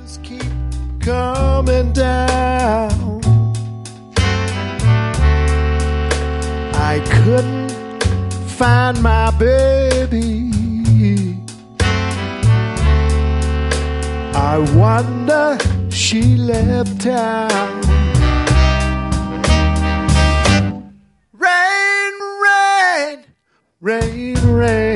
keep coming down. I couldn't find my baby. I wonder she left town. Rain, rain, rain, rain.